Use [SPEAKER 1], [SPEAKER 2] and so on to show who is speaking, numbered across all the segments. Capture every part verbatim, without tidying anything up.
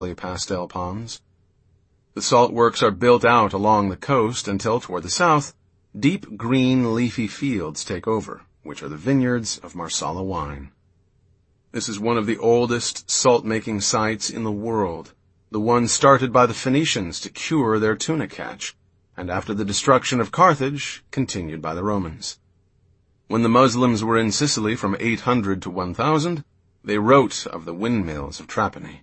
[SPEAKER 1] pastel ponds. The salt works are built out along the coast until, toward the south, deep green leafy fields take over, which are the vineyards of Marsala wine. This is one of the oldest salt-making sites in the world, the one started by the Phoenicians to cure their tuna catch, and after the destruction of Carthage, continued by the Romans. When the Muslims were in Sicily from eight hundred to one thousand, they wrote of the windmills of Trapani.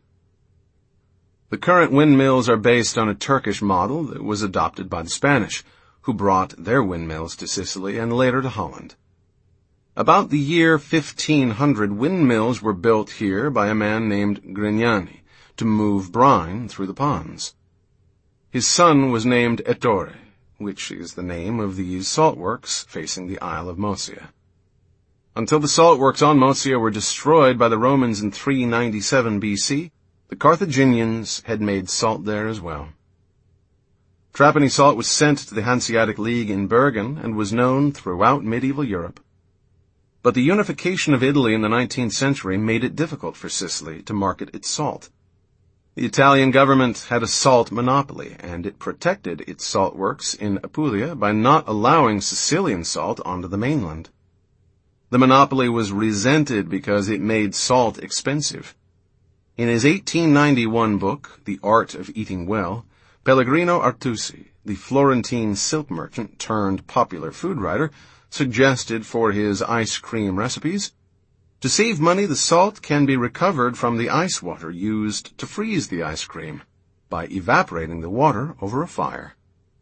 [SPEAKER 1] The current windmills are based on a Turkish model that was adopted by the Spanish, who brought their windmills to Sicily and later to Holland. About the year fifteen hundred, windmills were built here by a man named Grignani to move brine through the ponds. His son was named Ettore, which is the name of these saltworks facing the Isle of Motsia. Until the saltworks on Motsia were destroyed by the Romans in three ninety-seven B C, the Carthaginians had made salt there as well. Trapani salt was sent to the Hanseatic League in Bergen and was known throughout medieval Europe. But the unification of Italy in the nineteenth century made it difficult for Sicily to market its salt. The Italian government had a salt monopoly, and it protected its salt works in Apulia by not allowing Sicilian salt onto the mainland. The monopoly was resented because it made salt expensive. In his eighteen ninety-one book, The Art of Eating Well, Pellegrino Artusi, the Florentine silk merchant turned popular food writer, suggested for his ice cream recipes, to save money, the salt can be recovered from the ice water used to freeze the ice cream by evaporating the water over a fire.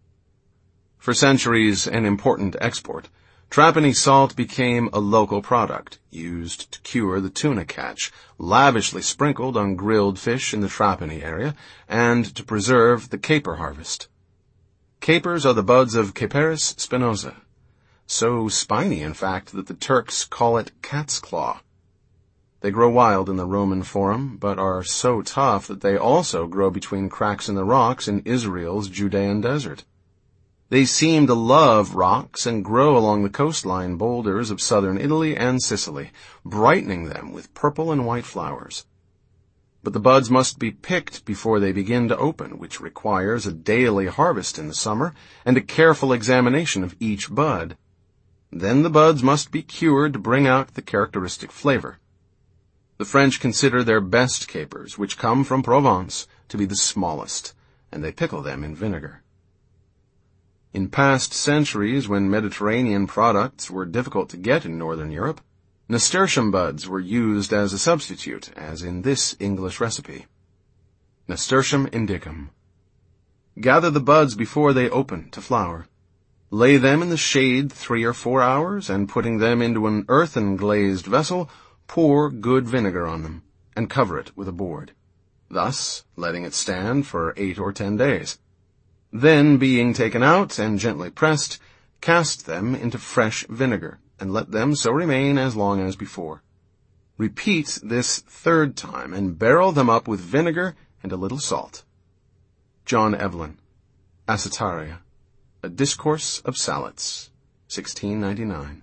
[SPEAKER 1] For centuries an important export, Trapani salt became a local product, used to cure the tuna catch, lavishly sprinkled on grilled fish in the Trapani area, and to preserve the caper harvest. Capers are the buds of Caperis spinosa, so spiny, in fact, that the Turks call it cat's claw. They grow wild in the Roman Forum, but are so tough that they also grow between cracks in the rocks in Israel's Judean desert. They seem to love rocks and grow along the coastline boulders of southern Italy and Sicily, brightening them with purple and white flowers. But the buds must be picked before they begin to open, which requires a daily harvest in the summer and a careful examination of each bud. Then the buds must be cured to bring out the characteristic flavor. The French consider their best capers, which come from Provence, to be the smallest, and they pickle them in vinegar. In past centuries, when Mediterranean products were difficult to get in northern Europe, nasturtium buds were used as a substitute, as in this English recipe. Nasturtium indicum. Gather the buds before they open to flower. Lay them in the shade three or four hours, and putting them into an earthen glazed vessel, pour good vinegar on them, and cover it with a board, thus letting it stand for eight or ten days. Then, being taken out and gently pressed, cast them into fresh vinegar, and let them so remain as long as before. Repeat this third time, and barrel them up with vinegar and a little salt. John Evelyn, Acetaria, A Discourse of Salads, sixteen ninety-nine.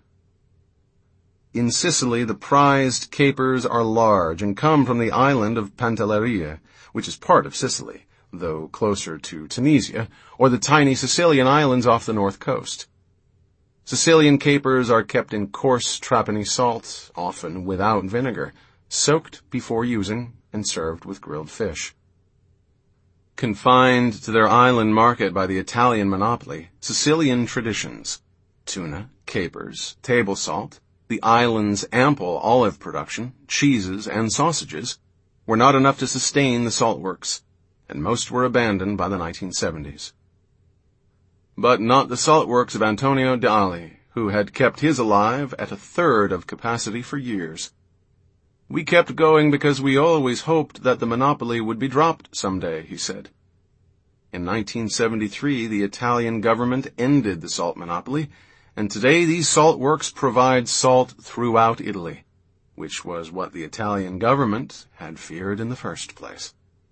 [SPEAKER 1] In Sicily, the prized capers are large and come from the island of Pantelleria, which is part of Sicily, though closer to Tunisia, or the tiny Sicilian islands off the north coast. Sicilian capers are kept in coarse Trapani salt, often without vinegar, soaked before using, and served with grilled fish. Confined to their island market by the Italian monopoly, Sicilian traditions, tuna, capers, table salt, the island's ample olive production, cheeses, and sausages, were not enough to sustain the salt works, and most were abandoned by the nineteen seventies. But not the salt works of Antonio de Ali, who had kept his alive at a third of capacity for years. We kept going because we always hoped that the monopoly would be dropped someday, he said. In nineteen seventy-three, the Italian government ended the salt monopoly, and today these salt works provide salt throughout Italy, which was what the Italian government had feared in the first place.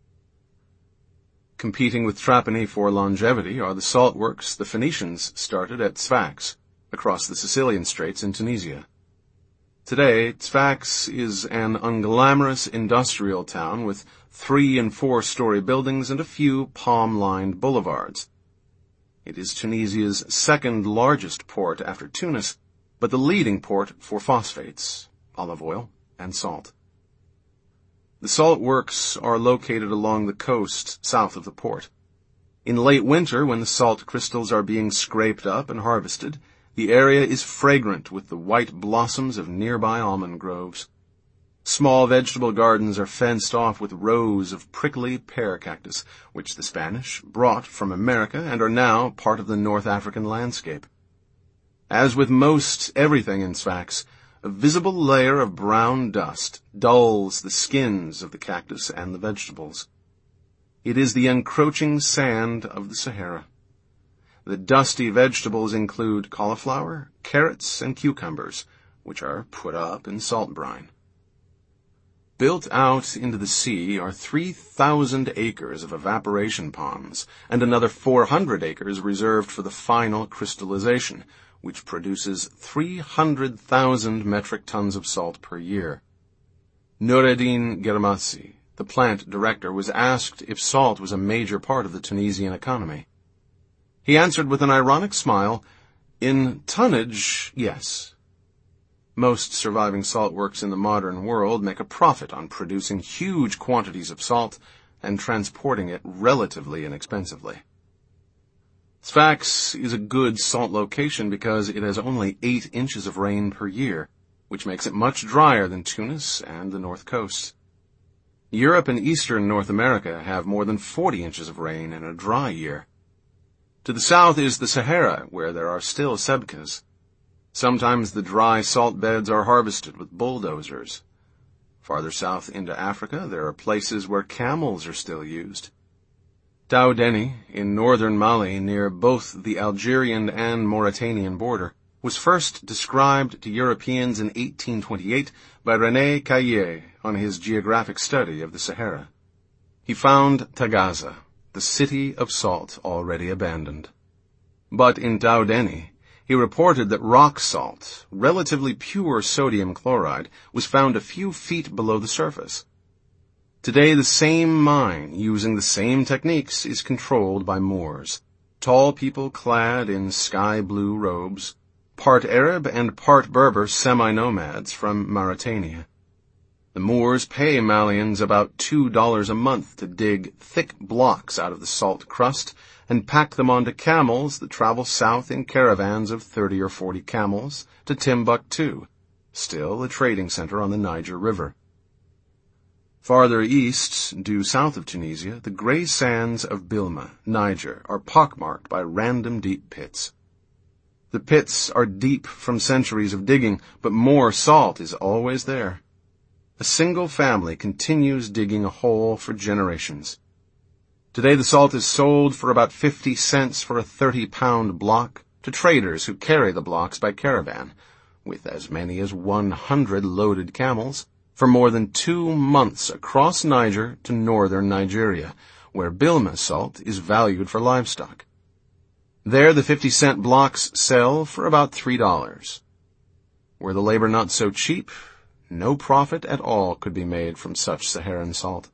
[SPEAKER 1] Competing with Trapani for longevity are the salt works the Phoenicians started at Sfax, across the Sicilian Straits in Tunisia. Today, Sfax is an unglamorous industrial town with three- and four-story buildings and a few palm-lined boulevards. It is Tunisia's second-largest port after Tunis, but the leading port for phosphates, olive oil, and salt. The salt works are located along the coast south of the port. In late winter, when the salt crystals are being scraped up and harvested, the area is fragrant with the white blossoms of nearby almond groves. Small vegetable gardens are fenced off with rows of prickly pear cactus, which the Spanish brought from America and are now part of the North African landscape. As with most everything in Sfax, a visible layer of brown dust dulls the skins of the cactus and the vegetables. It is the encroaching sand of the Sahara. The dusty vegetables include cauliflower, carrots, and cucumbers, which are put up in salt brine. Built out into the sea are three thousand acres of evaporation ponds and another four hundred acres reserved for the final crystallization, which produces three hundred thousand metric tons of salt per year. Noureddin Germassi, the plant director, was asked if salt was a major part of the Tunisian economy. He answered with an ironic smile, "In tonnage, yes. Most surviving salt works in the modern world make a profit on producing huge quantities of salt and transporting it relatively inexpensively." Sfax is a good salt location because it has only eight inches of rain per year, which makes it much drier than Tunis and the North Coast. Europe and eastern North America have more than forty inches of rain in a dry year. To the south is the Sahara, where there are still sebkhas. Sometimes the dry salt beds are harvested with bulldozers. Farther south into Africa, there are places where camels are still used. Taoudeni, in northern Mali, near both the Algerian and Mauritanian border, was first described to Europeans in eighteen twenty-eight by René Caillié on his geographic study of the Sahara. He found Tagaza, the city of salt, already abandoned. But in Taoudeni, he reported that rock salt, relatively pure sodium chloride, was found a few feet below the surface. Today, the same mine, using the same techniques, is controlled by Moors, tall people clad in sky-blue robes, part Arab and part Berber semi-nomads from Mauritania. The Moors pay Malians about two dollars a month to dig thick blocks out of the salt crust and pack them onto camels that travel south in caravans of thirty or forty camels to Timbuktu, still a trading center on the Niger River. Farther east, due south of Tunisia, the gray sands of Bilma, Niger, are pockmarked by random deep pits. The pits are deep from centuries of digging, but more salt is always there. A single family continues digging a hole for generations. Today the salt is sold for about fifty cents for a thirty-pound block to traders who carry the blocks by caravan, with as many as one hundred loaded camels, for more than two months across Niger to northern Nigeria, where Bilma salt is valued for livestock. There the fifty-cent blocks sell for about three dollars. Were the labor not so cheap, no profit at all could be made from such Saharan salt.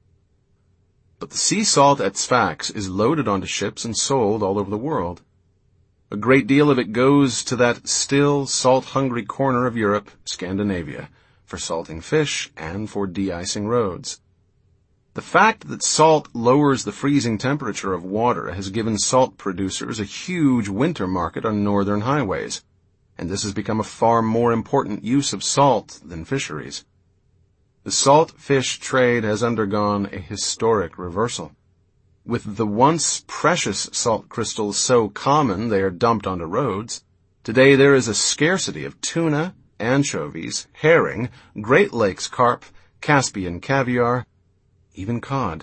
[SPEAKER 1] But the sea salt at Sfax is loaded onto ships and sold all over the world. A great deal of it goes to that still salt-hungry corner of Europe, Scandinavia, for salting fish and for de-icing roads. The fact that salt lowers the freezing temperature of water has given salt producers a huge winter market on northern highways, and this has become a far more important use of salt than fisheries. The salt fish trade has undergone a historic reversal. With the once precious salt crystals so common they are dumped onto roads, today there is a scarcity of tuna, anchovies, herring, Great Lakes carp, Caspian caviar, even cod.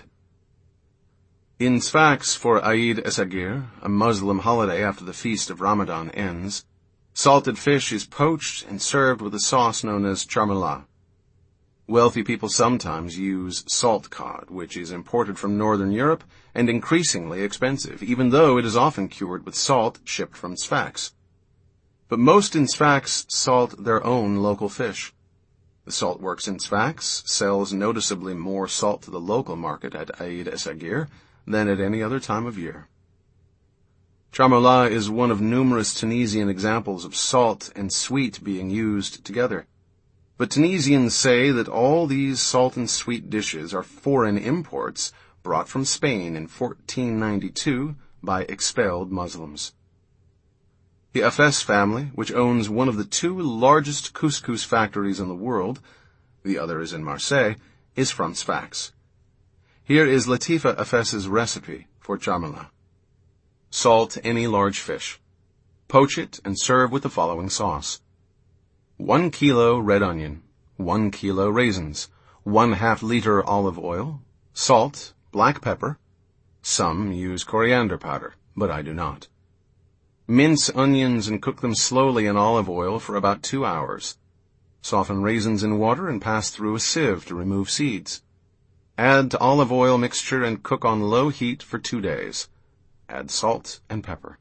[SPEAKER 1] In Sfax, for Eid es-Sagir, a Muslim holiday after the feast of Ramadan ends, salted fish is poached and served with a sauce known as charmela. Wealthy people sometimes use salt cod, which is imported from northern Europe and increasingly expensive, even though it is often cured with salt shipped from Sfax. But most in Sfax salt their own local fish. The salt works in Sfax sells noticeably more salt to the local market at Aïd Essaghir than at any other time of year. Charmoula is one of numerous Tunisian examples of salt and sweet being used together. But Tunisians say that all these salt and sweet dishes are foreign imports brought from Spain in fourteen ninety-two by expelled Muslims. The Afes family, which owns one of the two largest couscous factories in the world, the other is in Marseille, is from Sfax. Here is Latifa Afes's recipe for charmoula. Salt any large fish. Poach it and serve with the following sauce. One kilo red onion, one kilo raisins, one half liter olive oil, salt, black pepper. Some use coriander powder, but I do not. Mince onions and cook them slowly in olive oil for about two hours. Soften raisins in water and pass through a sieve to remove seeds. Add to olive oil mixture and cook on low heat for two days. Add salt and pepper.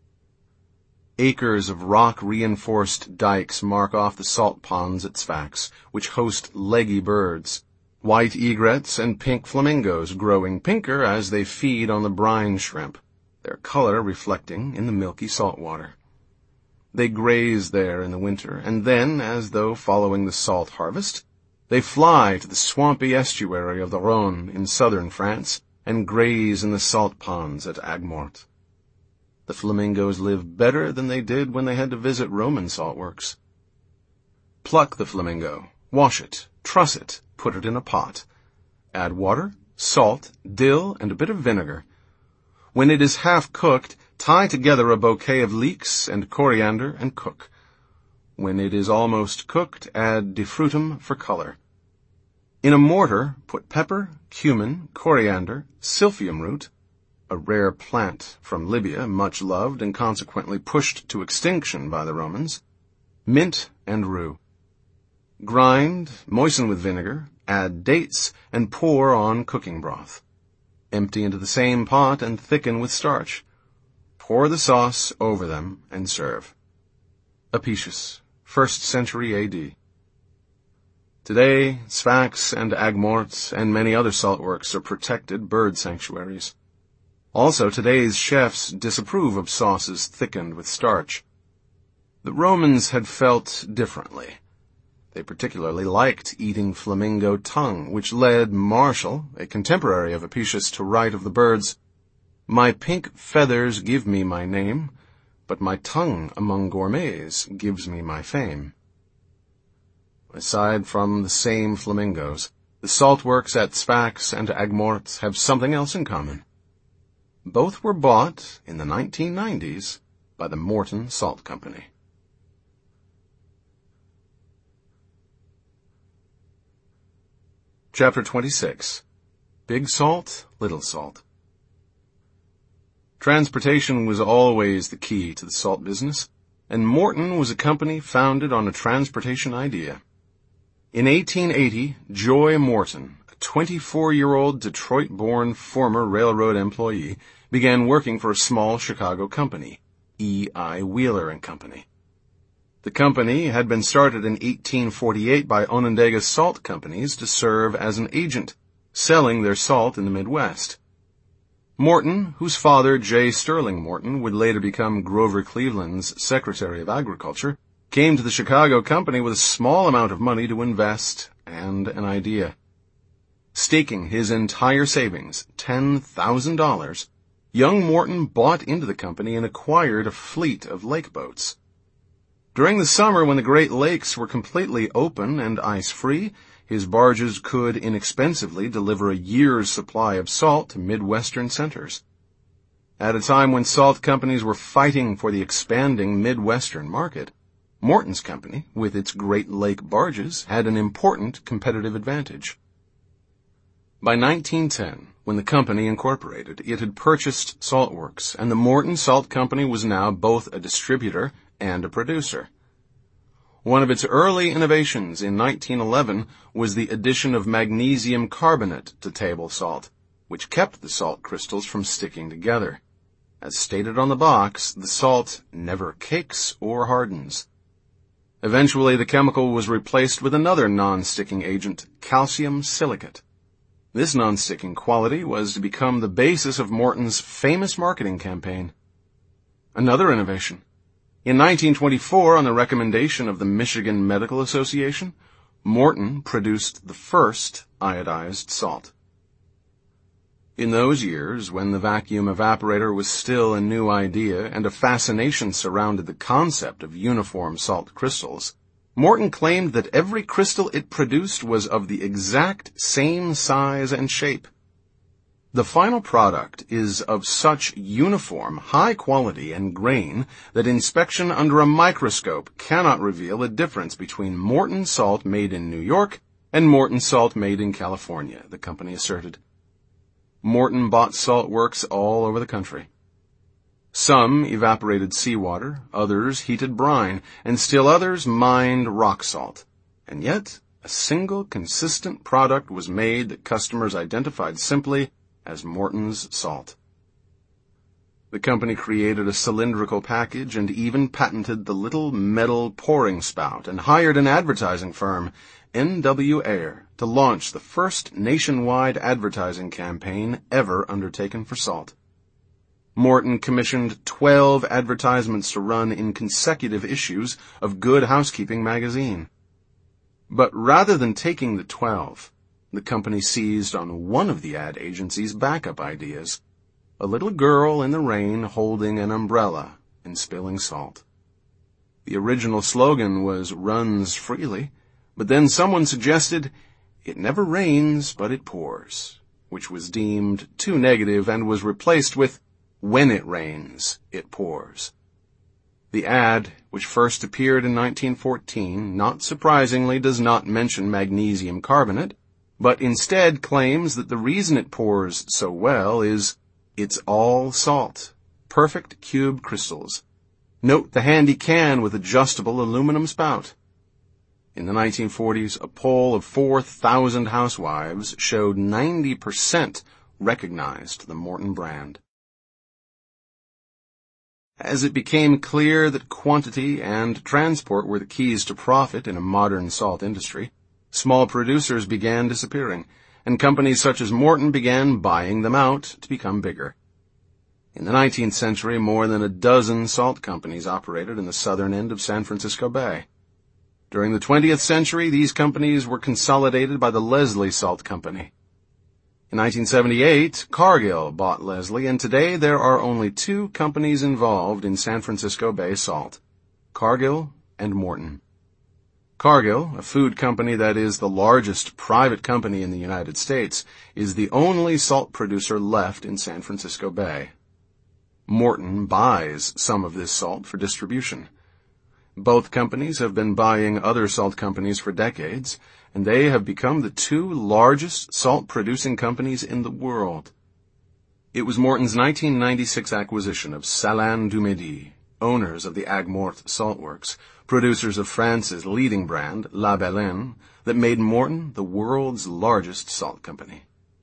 [SPEAKER 1] Acres of rock-reinforced dikes mark off the salt ponds at Sfax, which host leggy birds, white egrets and pink flamingos growing pinker as they feed on the brine shrimp, their color reflecting in the milky salt water. They graze there in the winter, and then, as though following the salt harvest, they fly to the swampy estuary of the Rhône in southern France and graze in the salt ponds at Aigues-Mortes. The flamingos live better than they did when they had to visit Roman saltworks. Pluck the flamingo, wash it, truss it, put it in a pot. Add water, salt, dill, and a bit of vinegar. When it is half cooked, tie together a bouquet of leeks and coriander and cook. When it is almost cooked, add defrutum for color. In a mortar, put pepper, cumin, coriander, silphium root, a rare plant from Libya, much loved and consequently pushed to extinction by the Romans, mint and rue. Grind, moisten with vinegar, add dates, and pour on cooking broth. Empty into the same pot and thicken with starch. Pour the sauce over them and serve. Apicius, first century A D. Today, Sfax and Aigues-Mortes and many other saltworks are protected bird sanctuaries. Also, today's chefs disapprove of sauces thickened with starch. The Romans had felt differently. They particularly liked eating flamingo tongue, which led Martial, a contemporary of Apicius, to write of the birds, "My pink feathers give me my name, but my tongue among gourmets gives me my fame." Aside from the same flamingos, the saltworks at Sfax and Aigues-Mortes have something else in common. Both were bought in the nineteen nineties by the Morton Salt Company. Chapter twenty-six. Big Salt, Little Salt. Transportation was always the key to the salt business, and Morton was a company founded on a transportation idea. In eighteen eighty, Joy Morton, a twenty-four-year-old Detroit-born former railroad employee, began working for a small Chicago company, E I Wheeler and Company. The company had been started in eighteen forty-eight by Onondaga Salt Companies to serve as an agent, selling their salt in the Midwest. Morton, whose father, J. Sterling Morton, would later become Grover Cleveland's Secretary of Agriculture, came to the Chicago company with a small amount of money to invest and an idea. Staking his entire savings, ten thousand dollars, young Morton bought into the company and acquired a fleet of lake boats. During the summer, when the Great Lakes were completely open and ice-free, his barges could inexpensively deliver a year's supply of salt to Midwestern centers. At a time when salt companies were fighting for the expanding Midwestern market, Morton's company, with its Great Lake barges, had an important competitive advantage. By nineteen ten, when the company incorporated, it had purchased saltworks, and the Morton Salt Company was now both a distributor and a producer. One of its early innovations in nineteen eleven was the addition of magnesium carbonate to table salt, which kept the salt crystals from sticking together. As stated on the box, the salt never cakes or hardens. Eventually, the chemical was replaced with another non-sticking agent, calcium silicate. This non-sticking quality was to become the basis of Morton's famous marketing campaign. Another innovation. In nineteen twenty-four, on the recommendation of the Michigan Medical Association, Morton produced the first iodized salt. In those years, when the vacuum evaporator was still a new idea and a fascination surrounded the concept of uniform salt crystals, Morton claimed that every crystal it produced was of the exact same size and shape. The final product is of such uniform, high quality and grain that inspection under a microscope cannot reveal a difference between Morton salt made in New York and Morton salt made in California, the company asserted. Morton bought salt works all over the country. Some evaporated seawater, others heated brine, and still others mined rock salt. And yet, a single consistent product was made that customers identified simply as Morton's salt. The company created a cylindrical package and even patented the little metal pouring spout and hired an advertising firm, N W Ayer, to launch the first nationwide advertising campaign ever undertaken for salt. Morton commissioned twelve advertisements to run in consecutive issues of Good Housekeeping magazine. But rather than taking the twelve, the company seized on one of the ad agency's backup ideas, a little girl in the rain holding an umbrella and spilling salt. The original slogan was "Runs freely," but then someone suggested, "It never rains, but it pours," which was deemed too negative and was replaced with, "When it rains, it pours." The ad, which first appeared in nineteen fourteen, not surprisingly does not mention magnesium carbonate, but instead claims that the reason it pours so well is, "It's all salt, perfect cube crystals. Note the handy can with adjustable aluminum spout." In the nineteen forties, a poll of four thousand housewives showed ninety percent recognized the Morton brand. As it became clear that quantity and transport were the keys to profit in a modern salt industry, small producers began disappearing, and companies such as Morton began buying them out to become bigger. In the nineteenth century, more than a dozen salt companies operated in the southern end of San Francisco Bay. During the twentieth century, these companies were consolidated by the Leslie Salt Company. In nineteen seventy-eight, Cargill bought Leslie, and today there are only two companies involved in San Francisco Bay salt, Cargill and Morton. Cargill, a food company that is the largest private company in the United States, is the only salt producer left in San Francisco Bay. Morton buys some of this salt for distribution. Both companies have been buying other salt companies for decades, and they have become the two largest salt-producing companies in the world. It was Morton's nineteen ninety-six acquisition of Salins du Midi, owners of the Aigues-Mortes Salt Works, producers of France's leading brand, La Baleine, that made Morton the world's largest salt company.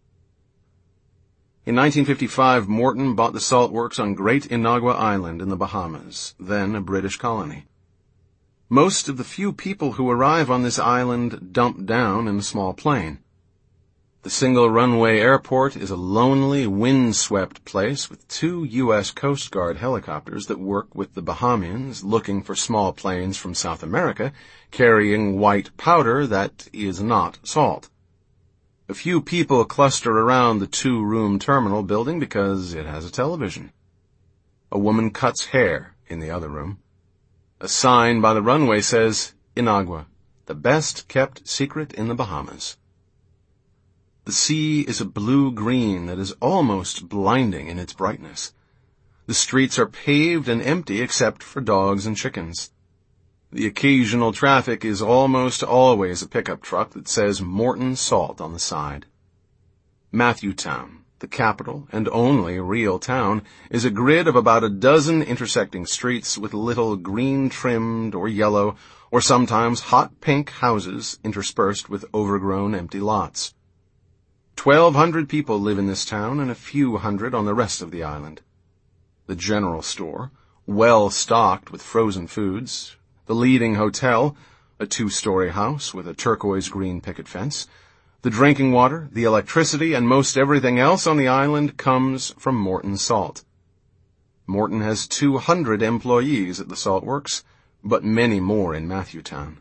[SPEAKER 1] In nineteen fifty-five, Morton bought the salt works on Great Inagua Island in the Bahamas, then a British colony. Most of the few people who arrive on this island dump down in a small plane. The single runway airport is a lonely, wind-swept place with two U S Coast Guard helicopters that work with the Bahamians looking for small planes from South America carrying white powder that is not salt. A few people cluster around the two-room terminal building because it has a television. A woman cuts hair in the other room. A sign by the runway says, "Inagua, the best-kept secret in the Bahamas." The sea is a blue-green that is almost blinding in its brightness. The streets are paved and empty except for dogs and chickens. The occasional traffic is almost always a pickup truck that says Morton Salt on the side. Matthewtown, the capital and only real town, is a grid of about a dozen intersecting streets with little green-trimmed or yellow or sometimes hot pink houses interspersed with overgrown empty lots. Twelve hundred people live in this town and a few hundred on the rest of the island. the general store, well stocked with frozen foods, the leading hotel, a two-story house with a turquoise-green picket fence, the drinking water, the electricity, and most everything else on the island comes from Morton Salt. Morton has two hundred employees at the salt works, but many more in Matthewtown.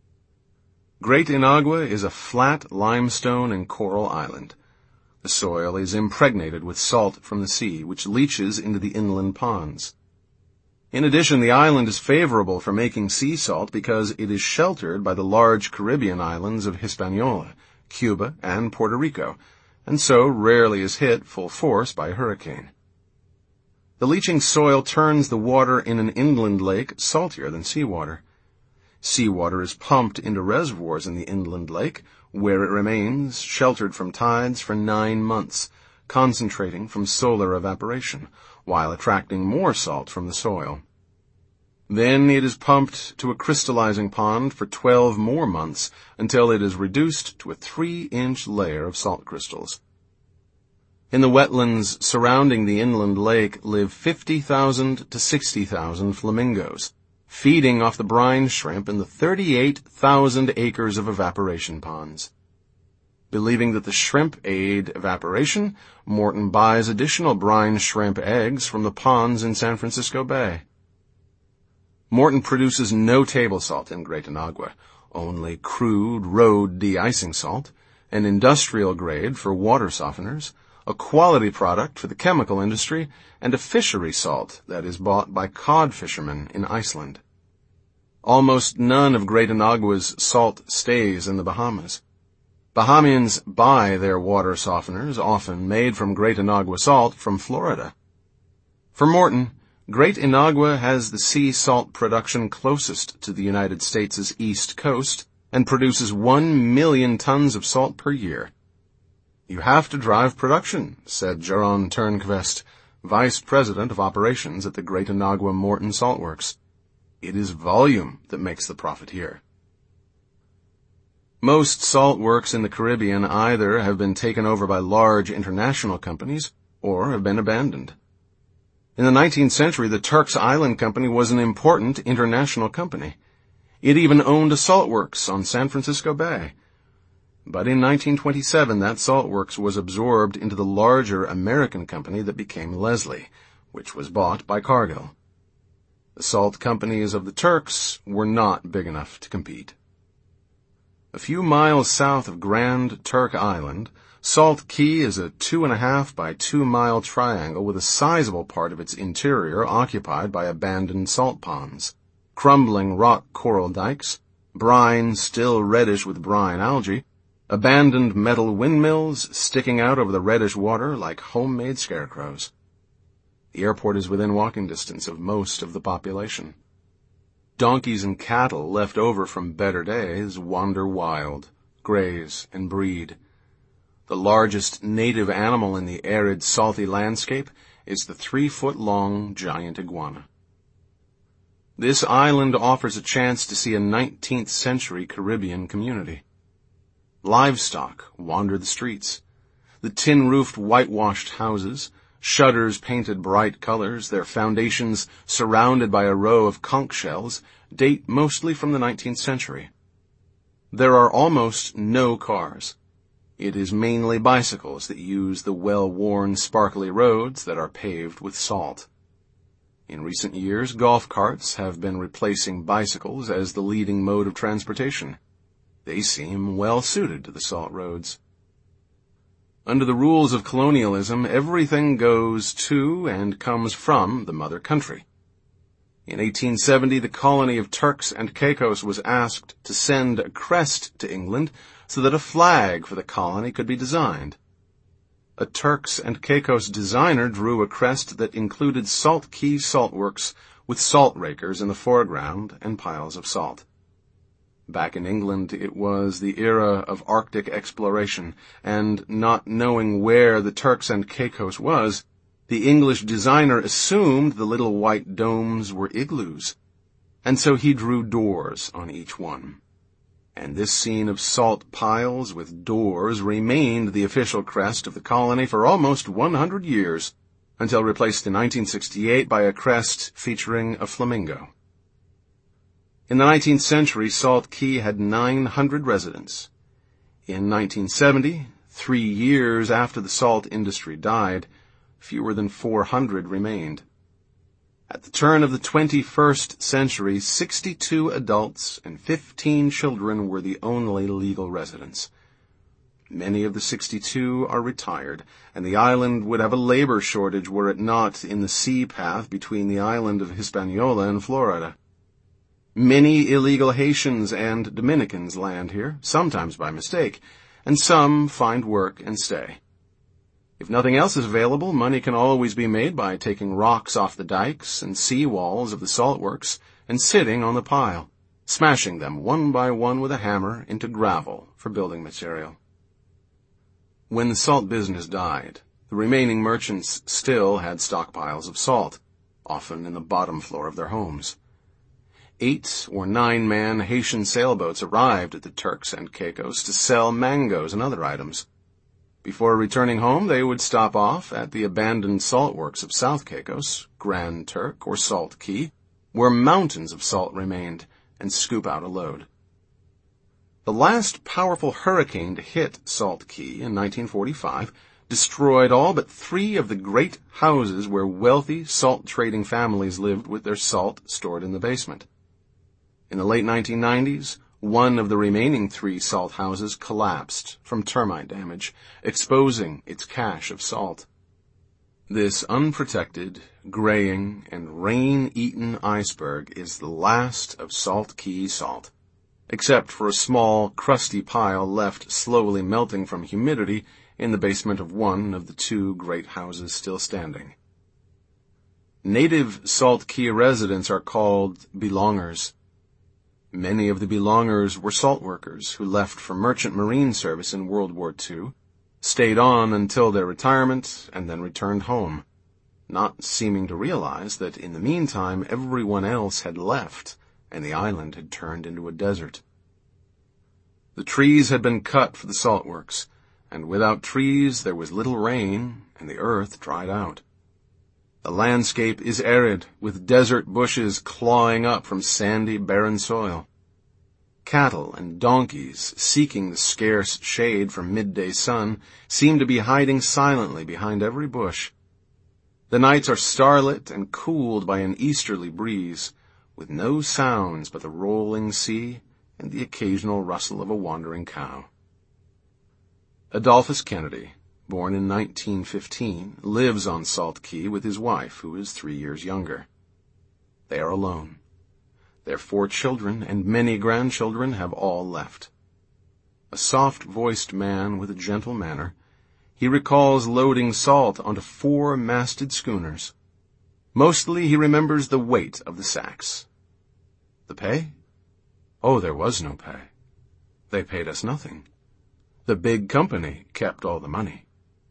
[SPEAKER 1] Great Inagua is a flat limestone and coral island. The soil is impregnated with salt from the sea, which leaches into the inland ponds. In addition, the island is favorable for making sea salt because it is sheltered by the large Caribbean islands of Hispaniola, Cuba, and Puerto Rico, and so rarely is hit full force by a hurricane. The leaching soil turns the water in an inland lake saltier than seawater. Seawater is pumped into reservoirs in the inland lake, where it remains sheltered from tides for nine months, concentrating from solar evaporation, while attracting more salt from the soil. Then it is pumped to a crystallizing pond for twelve more months until it is reduced to a three-inch layer of salt crystals. In the wetlands surrounding the inland lake live fifty thousand to sixty thousand flamingos, feeding off the brine shrimp in the thirty-eight thousand acres of evaporation ponds. Believing that the shrimp aid evaporation, Morton buys additional brine shrimp eggs from the ponds in San Francisco Bay. Morton produces no table salt in Great Inagua, only crude road de-icing salt, an industrial grade for water softeners, a quality product for the chemical industry, and a fishery salt that is bought by cod fishermen in Iceland. Almost none of Great Inagua's salt stays in the Bahamas. Bahamians buy their water softeners, often made from Great Inagua salt, from Florida. For Morton, Great Inagua has the sea salt production closest to the United States' east coast and produces one million tons of salt per year. "You have to drive production," said Jaron Turnquist, vice president of operations at the Great Inagua Morton Salt Works. "It is volume that makes the profit here." Most salt works in the Caribbean either have been taken over by large international companies or have been abandoned. In the nineteenth century, the Turks Island Company was an important international company. It even owned a salt works on San Francisco Bay. But in nineteen twenty-seven, that salt works was absorbed into the larger American company that became Leslie, which was bought by Cargill. The salt companies of the Turks were not big enough to compete. A few miles south of Grand Turk Island, Salt Key is a two and a half by two mile triangle with a sizable part of its interior occupied by abandoned salt ponds, crumbling rock coral dikes, brine still reddish with brine algae, abandoned metal windmills sticking out over the reddish water like homemade scarecrows. The airport is within walking distance of most of the population. Donkeys and cattle left over from better days wander wild, graze, and breed. The largest native animal in the arid, salty landscape is the three-foot-long giant iguana. This island offers a chance to see a nineteenth century Caribbean community. Livestock wander the streets. The tin-roofed, whitewashed houses, shutters painted bright colors, their foundations surrounded by a row of conch shells, date mostly from the nineteenth century. There are almost no cars. It is mainly bicycles that use the well-worn, sparkly roads that are paved with salt. In recent years, golf carts have been replacing bicycles as the leading mode of transportation. They seem well suited to the salt roads. Under the rules of colonialism, everything goes to and comes from the mother country. In eighteen seventy, the colony of Turks and Caicos was asked to send a crest to England so that a flag for the colony could be designed. A Turks and Caicos designer drew a crest that included Salt Key Salt Works with salt rakers in the foreground and piles of salt. Back in England, it was the era of Arctic exploration, and not knowing where the Turks and Caicos was, the English designer assumed the little white domes were igloos, and so he drew doors on each one. And this scene of salt piles with doors remained the official crest of the colony for almost one hundred years, until replaced in nineteen sixty-eight by a crest featuring a flamingo. In the nineteenth century, Salt Cay had nine hundred residents. In nineteen seventy, three years after the salt industry died, fewer than four hundred remained. At the turn of the twenty-first century, sixty-two adults and fifteen children were the only legal residents. Many of the sixty-two are retired, and the island would have a labor shortage were it not in the sea path between the island of Hispaniola and Florida. Many illegal Haitians and Dominicans land here, sometimes by mistake, and some find work and stay. If nothing else is available, money can always be made by taking rocks off the dikes and sea walls of the salt works and sitting on the pile, smashing them one by one with a hammer into gravel for building material. When the salt business died, the remaining merchants still had stockpiles of salt, often in the bottom floor of their homes. Eight or nine-man Haitian sailboats arrived at the Turks and Caicos to sell mangoes and other items. Before returning home, they would stop off at the abandoned salt works of South Caicos, Grand Turk, or Salt Cay, where mountains of salt remained, and scoop out a load. The last powerful hurricane to hit Salt Cay in nineteen forty-five destroyed all but three of the great houses where wealthy salt-trading families lived with their salt stored in the basement. In the late nineteen nineties, one of the remaining three salt houses collapsed from termite damage, exposing its cache of salt. This unprotected, graying, and rain-eaten iceberg is the last of Salt Cay salt, except for a small, crusty pile left slowly melting from humidity in the basement of one of the two great houses still standing. Native Salt Cay residents are called belongers. Many of the belongers were salt workers who left for merchant marine service in World War Two, stayed on until their retirement, and then returned home, not seeming to realize that in the meantime everyone else had left, and the island had turned into a desert. The trees had been cut for the salt works, and without trees there was little rain, and the earth dried out. The landscape is arid, with desert bushes clawing up from sandy, barren soil. Cattle and donkeys, seeking the scarce shade from midday sun, seem to be hiding silently behind every bush. The nights are starlit and cooled by an easterly breeze, with no sounds but the rolling sea and the occasional rustle of a wandering cow. Adolphus Kennedy, born in nineteen fifteen, lives on Salt Cay with his wife, who is three years younger. They are alone. Their four children and many grandchildren have all left. A soft-voiced man with a gentle manner, he recalls loading salt onto four-masted schooners. Mostly he remembers the weight of the sacks. The pay? Oh, there was no pay. They paid us nothing. The big company kept all the money.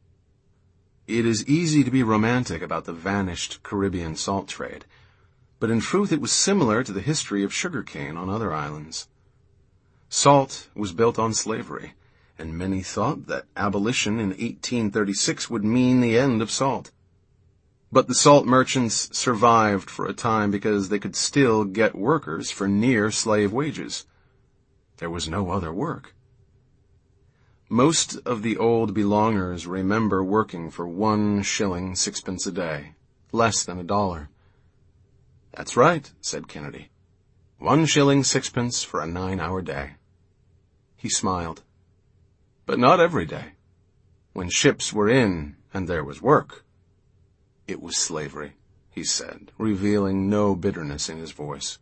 [SPEAKER 1] It is easy to be romantic about the vanished Caribbean salt trade, but in truth it was similar to the history of sugarcane on other islands. Salt was built on slavery, and many thought that abolition in eighteen thirty-six would mean the end of salt. But the salt merchants survived for a time because they could still get workers for near slave wages. There was no other work. Most of the old belongers remember working for one shilling sixpence a day, less than a dollar. That's right, said Kennedy. One shilling sixpence for a nine-hour day. He smiled. But not every day. When ships were in and there was work. It was slavery, he said, revealing no bitterness in his voice.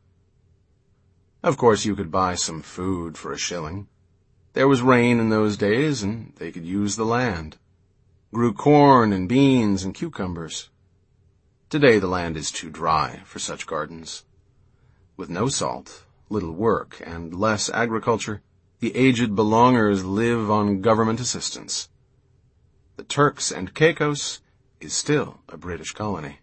[SPEAKER 1] Of course you could buy some food for a shilling. There was rain in those days, and they could use the land. Grew corn and beans and cucumbers. Today the land is too dry for such gardens. With no salt, little work, and less agriculture, the aged belongers live on government assistance. The Turks and Caicos is still a British colony.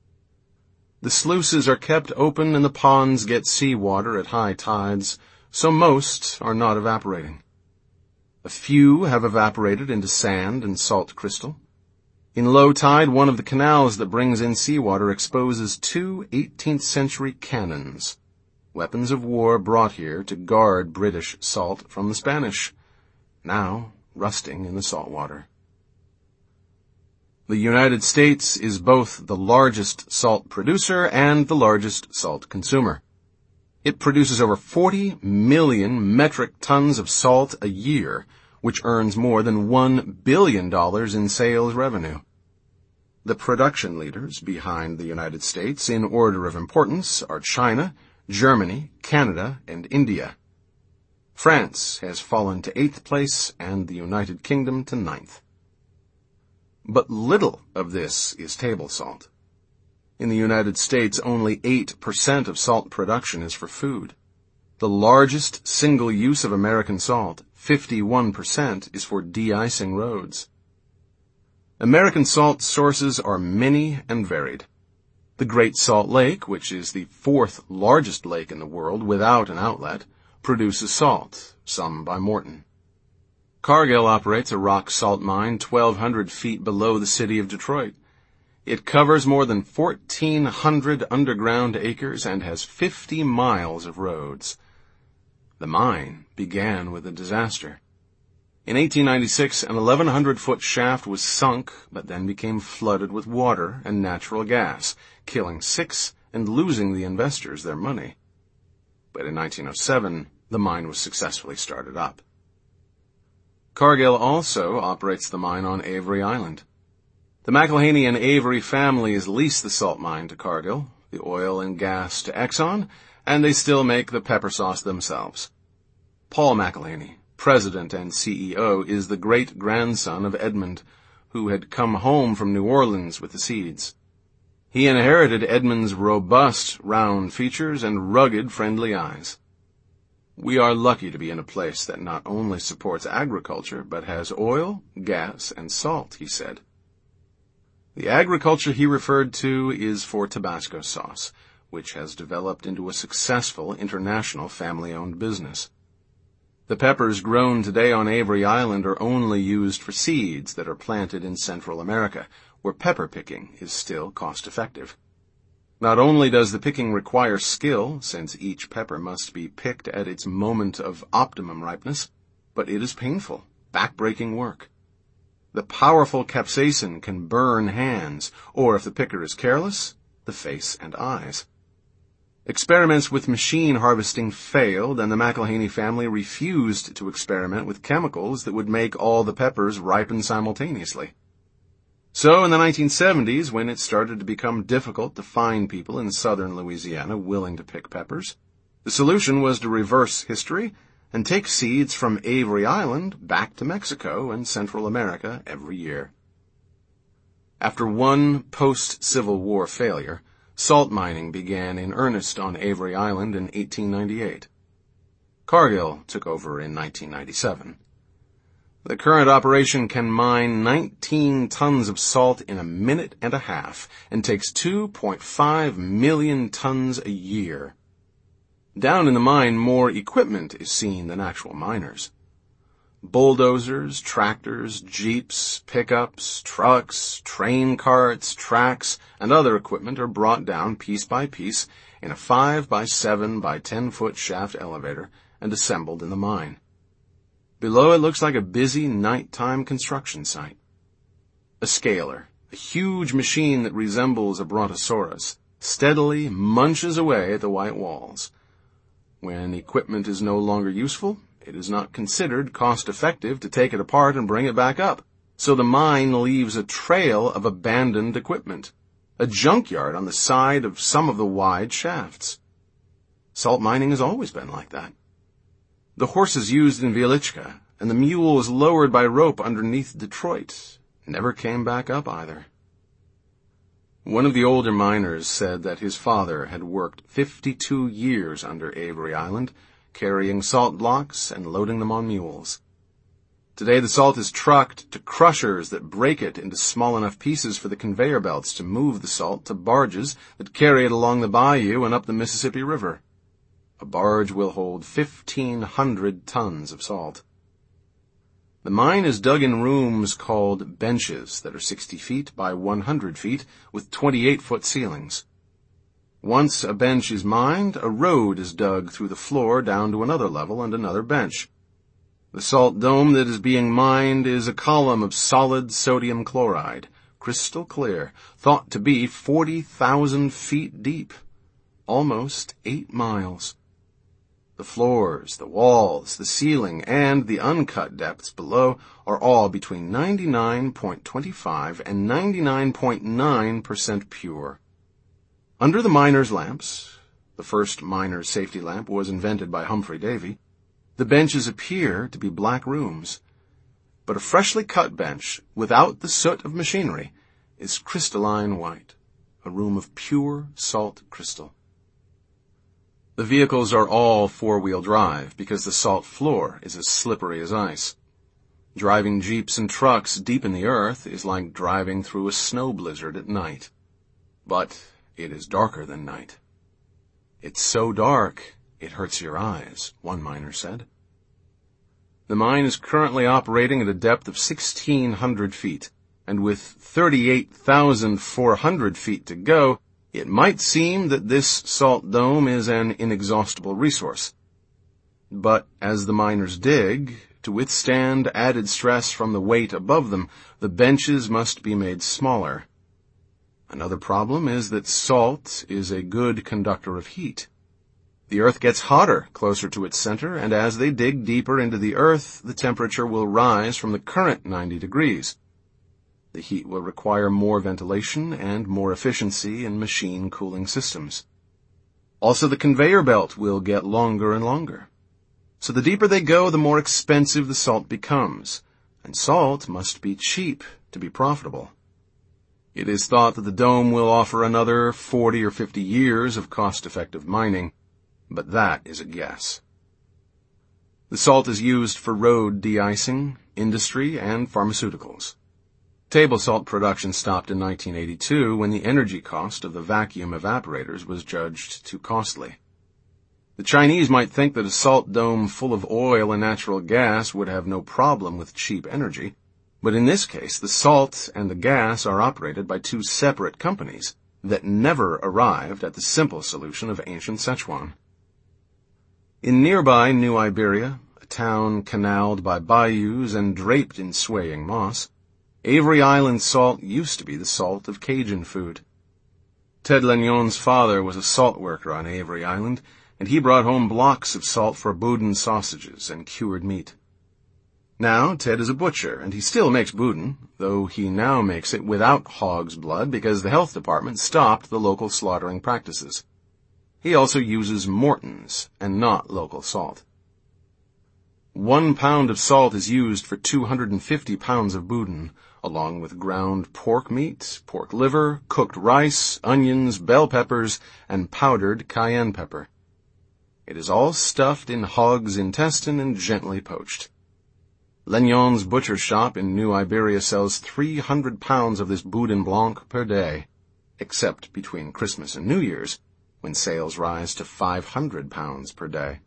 [SPEAKER 1] The sluices are kept open and the ponds get seawater at high tides, so most are not evaporating. A few have evaporated into sand and salt crystal. In low tide, one of the canals that brings in seawater exposes two eighteenth century cannons, weapons of war brought here to guard British salt from the Spanish, now rusting in the salt water. The United States is both the largest salt producer and the largest salt consumer. It produces over forty million metric tons of salt a year, which earns more than one billion dollars in sales revenue. The production leaders behind the United States in order of importance are China, Germany, Canada, and India. France has fallen to eighth place and the United Kingdom to ninth. But little of this is table salt. In the United States, only eight percent of salt production is for food. The largest single use of American salt, fifty-one percent, is for de-icing roads. American salt sources are many and varied. The Great Salt Lake, which is the fourth largest lake in the world without an outlet, produces salt, some by Morton. Cargill operates a rock salt mine twelve hundred feet below the city of Detroit. It covers more than fourteen hundred underground acres and has fifty miles of roads. The mine began with a disaster. In eighteen ninety-six, an eleven hundred foot shaft was sunk, but then became flooded with water and natural gas, killing six and losing the investors their money. But in nineteen oh seven, the mine was successfully started up. Cargill also operates the mine on Avery Island. The McIlhenny and Avery families lease the salt mine to Cargill, the oil and gas to Exxon, and they still make the pepper sauce themselves. Paul McIlhenny, president and C E O, is the great-grandson of Edmund, who had come home from New Orleans with the seeds. He inherited Edmund's robust, round features and rugged, friendly eyes. We are lucky to be in a place that not only supports agriculture, but has oil, gas, and salt, he said. The agriculture he referred to is for Tabasco sauce, which has developed into a successful international family-owned business. The peppers grown today on Avery Island are only used for seeds that are planted in Central America, where pepper picking is still cost-effective. Not only does the picking require skill, since each pepper must be picked at its moment of optimum ripeness, but it is painful, back-breaking work. The powerful capsaicin can burn hands, or if the picker is careless, the face and eyes. Experiments with machine harvesting failed, and the McIlhenny family refused to experiment with chemicals that would make all the peppers ripen simultaneously. So in the nineteen seventies, when it started to become difficult to find people in southern Louisiana willing to pick peppers, the solution was to reverse history and take seeds from Avery Island back to Mexico and Central America every year. After one post-Civil War failure, salt mining began in earnest on Avery Island in eighteen ninety-eight. Cargill took over in nineteen ninety-seven. The current operation can mine nineteen tons of salt in a minute and a half and takes two point five million tons a year. Down in the mine, more equipment is seen than actual miners. Bulldozers, tractors, jeeps, pickups, trucks, train carts, tracks, and other equipment are brought down piece by piece in a five by seven by ten foot shaft elevator and assembled in the mine. Below it looks like a busy nighttime construction site. A scaler, a huge machine that resembles a brontosaurus, steadily munches away at the white walls. When equipment is no longer useful, it is not considered cost-effective to take it apart and bring it back up, so the mine leaves a trail of abandoned equipment, a junkyard on the side of some of the wide shafts. Salt mining has always been like that. The horses used in Wieliczka and the mules lowered by rope underneath Detroit never came back up either. One of the older miners said that his father had worked fifty-two years under Avery Island, carrying salt blocks and loading them on mules. Today the salt is trucked to crushers that break it into small enough pieces for the conveyor belts to move the salt to barges that carry it along the bayou and up the Mississippi River. A barge will hold fifteen hundred tons of salt. The mine is dug in rooms called benches that are sixty feet by one hundred feet with twenty-eight foot ceilings. Once a bench is mined, a road is dug through the floor down to another level and another bench. The salt dome that is being mined is a column of solid sodium chloride, crystal clear, thought to be forty thousand feet deep, almost eight miles. The floors, the walls, the ceiling, and the uncut depths below are all between ninety-nine point two five and ninety-nine point nine percent pure. Under the miner's lamps, the first miner's safety lamp was invented by Humphrey Davy, the benches appear to be black rooms. But a freshly cut bench, without the soot of machinery, is crystalline white, a room of pure salt crystal. The vehicles are all four-wheel drive because the salt floor is as slippery as ice. Driving jeeps and trucks deep in the earth is like driving through a snow blizzard at night. But it is darker than night. It's so dark, it hurts your eyes, one miner said. The mine is currently operating at a depth of sixteen hundred feet, and with thirty-eight thousand four hundred feet to go, it might seem that this salt dome is an inexhaustible resource. But as the miners dig, to withstand added stress from the weight above them, the benches must be made smaller. Another problem is that salt is a good conductor of heat. The earth gets hotter closer to its center, and as they dig deeper into the earth, the temperature will rise from the current ninety degrees. The heat will require more ventilation and more efficiency in machine cooling systems. Also, the conveyor belt will get longer and longer. So the deeper they go, the more expensive the salt becomes, and salt must be cheap to be profitable. It is thought that the dome will offer another forty or fifty years of cost-effective mining, but that is a guess. The salt is used for road de-icing, industry, and pharmaceuticals. Table salt production stopped in nineteen eighty-two when the energy cost of the vacuum evaporators was judged too costly. The Chinese might think that a salt dome full of oil and natural gas would have no problem with cheap energy, but in this case the salt and the gas are operated by two separate companies that never arrived at the simple solution of ancient Sichuan. In nearby New Iberia, a town canaled by bayous and draped in swaying moss, Avery Island salt used to be the salt of Cajun food. Ted Lagnon's father was a salt worker on Avery Island, and he brought home blocks of salt for boudin sausages and cured meat. Now Ted is a butcher, and he still makes boudin, though he now makes it without hog's blood because the health department stopped the local slaughtering practices. He also uses Morton's and not local salt. One pound of salt is used for two hundred fifty pounds of boudin, along with ground pork meat, pork liver, cooked rice, onions, bell peppers, and powdered cayenne pepper. It is all stuffed in hog's intestine and gently poached. Lagnon's butcher shop in New Iberia sells three hundred pounds of this boudin blanc per day, except between Christmas and New Year's, when sales rise to five hundred pounds per day.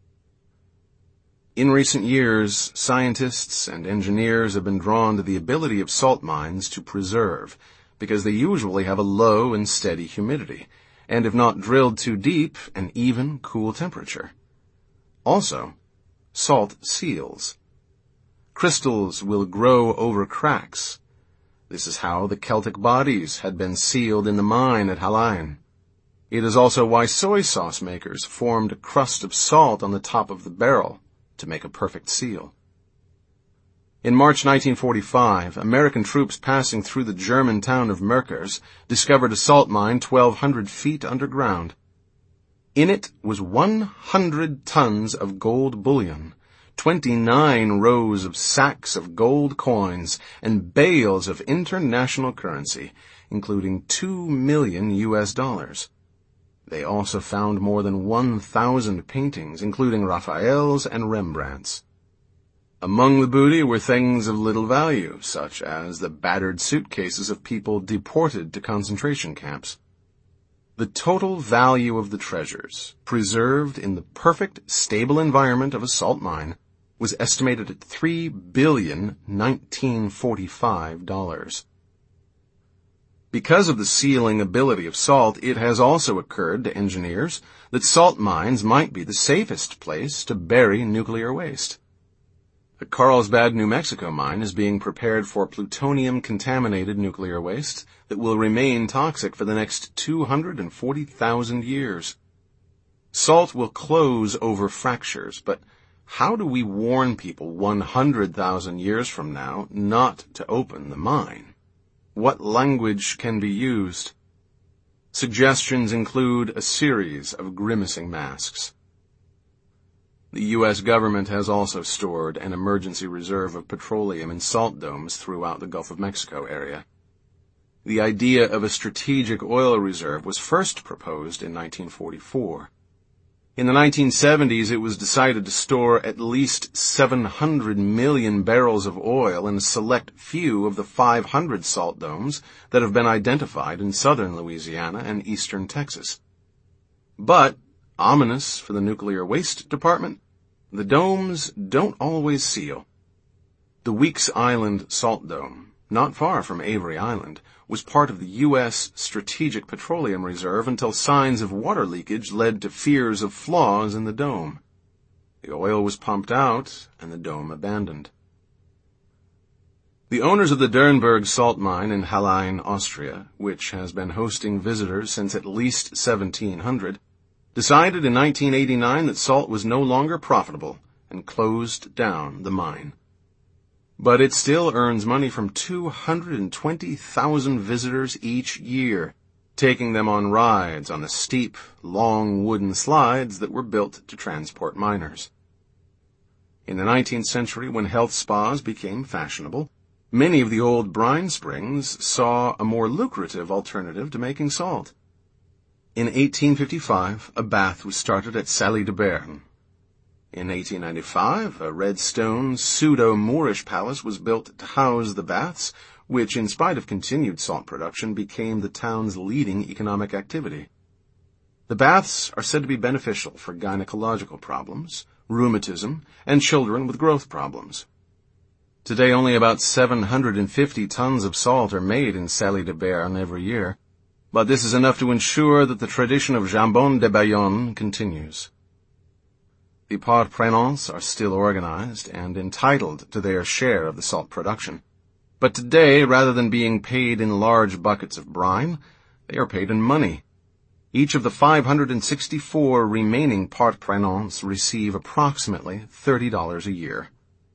[SPEAKER 1] In recent years, scientists and engineers have been drawn to the ability of salt mines to preserve, because they usually have a low and steady humidity, and if not drilled too deep, an even, cool temperature. Also, salt seals. Crystals will grow over cracks. This is how the Celtic bodies had been sealed in the mine at Halain. It is also why soy sauce makers formed a crust of salt on the top of the barrel to make a perfect seal. In March nineteen forty-five, American troops passing through the German town of Merkers discovered a salt mine twelve hundred feet underground. In it was one hundred tons of gold bullion, twenty-nine rows of sacks of gold coins, and bales of international currency, including two million U S dollars. They also found more than one thousand paintings, including Raphael's and Rembrandt's. Among the booty were things of little value, such as the battered suitcases of people deported to concentration camps. The total value of the treasures, preserved in the perfect, stable environment of a salt mine, was estimated at three billion nineteen forty-five dollars. Because of the sealing ability of salt, it has also occurred to engineers that salt mines might be the safest place to bury nuclear waste. The Carlsbad, New Mexico mine is being prepared for plutonium-contaminated nuclear waste that will remain toxic for the next two hundred forty thousand years. Salt will close over fractures, but how do we warn people one hundred thousand years from now not to open the mine? What language can be used? Suggestions include a series of grimacing masks. The U S government has also stored an emergency reserve of petroleum in salt domes throughout the Gulf of Mexico area. The idea of a strategic oil reserve was first proposed in nineteen forty-four. In the nineteen seventies, it was decided to store at least seven hundred million barrels of oil in a select few of the five hundred salt domes that have been identified in southern Louisiana and eastern Texas. But, ominous for the nuclear waste department, the domes don't always seal. The Weeks Island Salt Dome, not far from Avery Island, was part of the U S Strategic Petroleum Reserve until signs of water leakage led to fears of flaws in the dome. The oil was pumped out and the dome abandoned. The owners of the Dernburg salt mine in Hallein, Austria, which has been hosting visitors since at least seventeen hundred, decided in nineteen eighty-nine that salt was no longer profitable and closed down the mine. But it still earns money from two hundred twenty thousand visitors each year, taking them on rides on the steep, long wooden slides that were built to transport miners. In the nineteenth century, when health spas became fashionable, many of the old brine springs saw a more lucrative alternative to making salt. In eighteen fifty-five, a bath was started at Sailly de Berne. In eighteen ninety-five, a red stone, pseudo-Moorish palace was built to house the baths, which, in spite of continued salt production, became the town's leading economic activity. The baths are said to be beneficial for gynecological problems, rheumatism, and children with growth problems. Today, only about seven hundred fifty tons of salt are made in Sailly de Berne every year, but this is enough to ensure that the tradition of jambon de Bayonne continues. The Parts-Prenants are still organized and entitled to their share of the salt production. But today, rather than being paid in large buckets of brine, they are paid in money. Each of the five hundred sixty-four remaining Parts-Prenants receive approximately thirty dollars a year.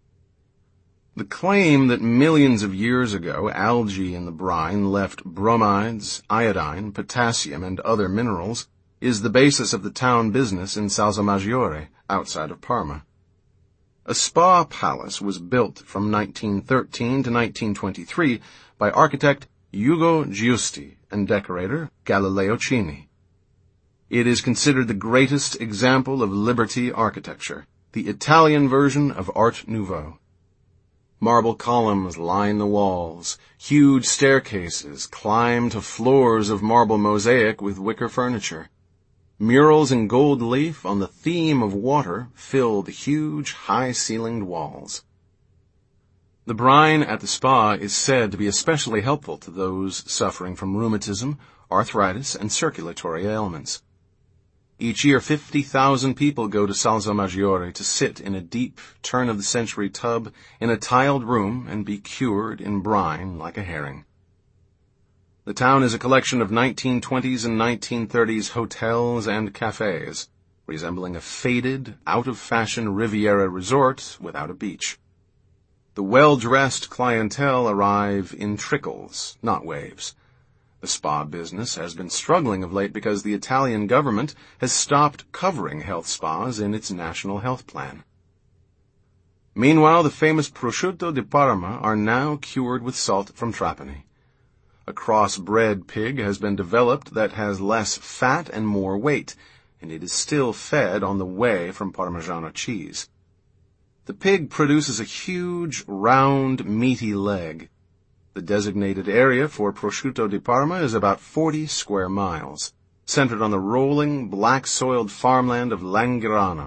[SPEAKER 1] The claim that millions of years ago algae in the brine left bromides, iodine, potassium, and other minerals is the basis of the town business in Salsomaggiore, outside of Parma. A spa palace was built from nineteen thirteen to nineteen twenty-three by architect Ugo Giusti and decorator Galileo Cini. It is considered the greatest example of liberty architecture, the Italian version of Art Nouveau. Marble columns line the walls, huge staircases climb to floors of marble mosaic with wicker furniture. Murals in gold leaf on the theme of water fill the huge, high-ceilinged walls. The brine at the spa is said to be especially helpful to those suffering from rheumatism, arthritis, and circulatory ailments. Each year, fifty thousand people go to Salsomaggiore to sit in a deep, turn-of-the-century tub in a tiled room and be cured in brine like a herring. The town is a collection of nineteen twenties and nineteen thirties hotels and cafes, resembling a faded, out-of-fashion Riviera resort without a beach. The well-dressed clientele arrive in trickles, not waves. The spa business has been struggling of late because the Italian government has stopped covering health spas in its national health plan. Meanwhile, the famous prosciutto di Parma are now cured with salt from Trapani. A cross-bred pig has been developed that has less fat and more weight, and it is still fed on the whey from Parmigiano cheese. The pig produces a huge, round, meaty leg. The designated area for prosciutto di Parma is about forty square miles, centered on the rolling, black-soiled farmland of Langhirano,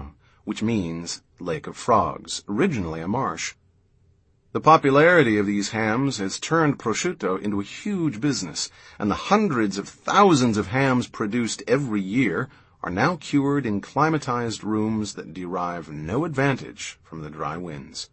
[SPEAKER 1] which means Lake of Frogs, originally a marsh. The popularity of these hams has turned prosciutto into a huge business, and the hundreds of thousands of hams produced every year are now cured in climatized rooms that derive no advantage from the dry winds.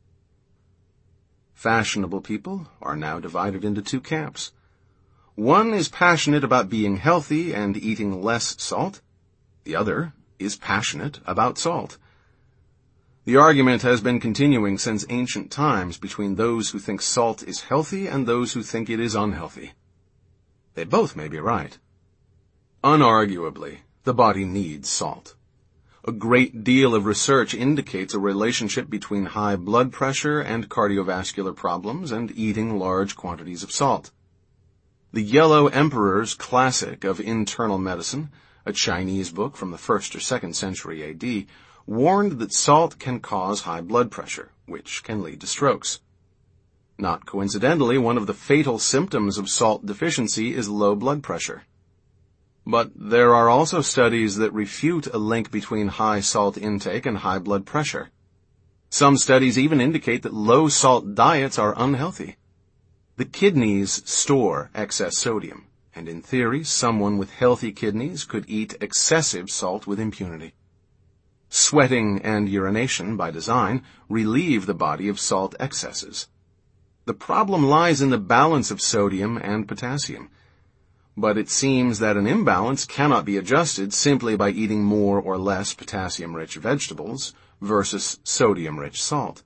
[SPEAKER 1] Fashionable people are now divided into two camps. One is passionate about being healthy and eating less salt. The other is passionate about salt. The argument has been continuing since ancient times between those who think salt is healthy and those who think it is unhealthy. They both may be right. Unarguably, the body needs salt. A great deal of research indicates a relationship between high blood pressure and cardiovascular problems and eating large quantities of salt. The Yellow Emperor's Classic of Internal Medicine, a Chinese book from the first or second century A D, warned that salt can cause high blood pressure, which can lead to strokes. Not coincidentally, one of the fatal symptoms of salt deficiency is low blood pressure. But there are also studies that refute a link between high salt intake and high blood pressure. Some studies even indicate that low salt diets are unhealthy. The kidneys store excess sodium, and in theory, someone with healthy kidneys could eat excessive salt with impunity. Sweating and urination, by design, relieve the body of salt excesses. The problem lies in the balance of sodium and potassium. But it seems that an imbalance cannot be adjusted simply by eating more or less potassium-rich vegetables versus sodium-rich salt.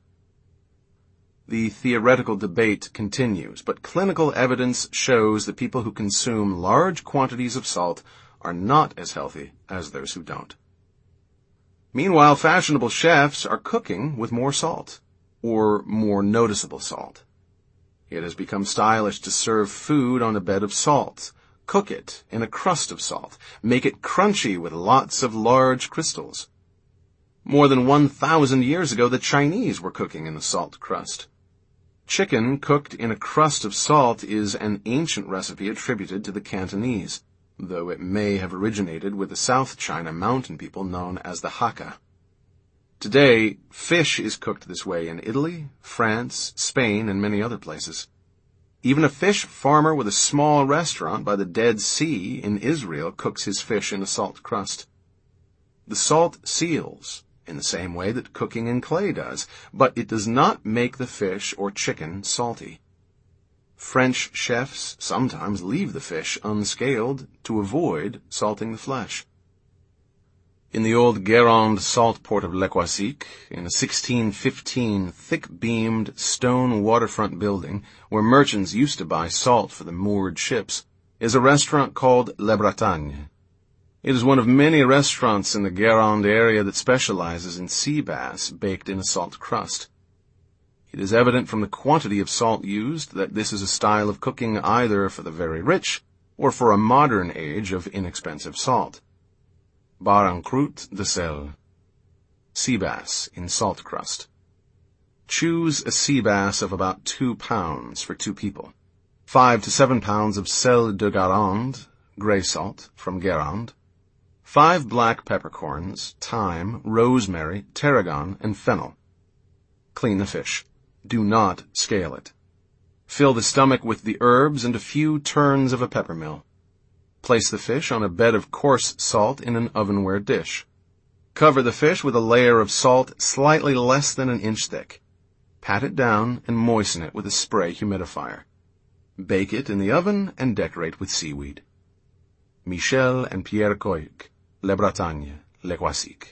[SPEAKER 1] The theoretical debate continues, but clinical evidence shows that people who consume large quantities of salt are not as healthy as those who don't. Meanwhile, fashionable chefs are cooking with more salt, or more noticeable salt. It has become stylish to serve food on a bed of salt, cook it in a crust of salt, make it crunchy with lots of large crystals. More than one thousand years ago, the Chinese were cooking in a salt crust. Chicken cooked in a crust of salt is an ancient recipe attributed to the Cantonese, though it may have originated with the South China mountain people known as the Hakka. Today, fish is cooked this way in Italy, France, Spain, and many other places. Even a fish farmer with a small restaurant by the Dead Sea in Israel cooks his fish in a salt crust. The salt seals, in the same way that cooking in clay does, but it does not make the fish or chicken salty. French chefs sometimes leave the fish unscaled to avoid salting the flesh. In the old Guérande salt port of Le Croisic, in a sixteen fifteen thick-beamed stone waterfront building where merchants used to buy salt for the moored ships, is a restaurant called Le Bretagne. It is one of many restaurants in the Guérande area that specializes in sea bass baked in a salt crust. It is evident from the quantity of salt used that this is a style of cooking either for the very rich or for a modern age of inexpensive salt. Bar en croûte de sel. Sea bass in salt crust. Choose a sea bass of about two pounds for two people. Five to seven pounds of sel de Guérande, gray salt, from Guérande. Five black peppercorns, thyme, rosemary, tarragon, and fennel. Clean the fish. Do not scale it. Fill the stomach with the herbs and a few turns of a peppermill. Place the fish on a bed of coarse salt in an ovenware dish. Cover the fish with a layer of salt slightly less than an inch thick. Pat it down and moisten it with a spray humidifier. Bake it in the oven and decorate with seaweed. Michel and Pierre Coic, Le Bretagne, Le Croisic.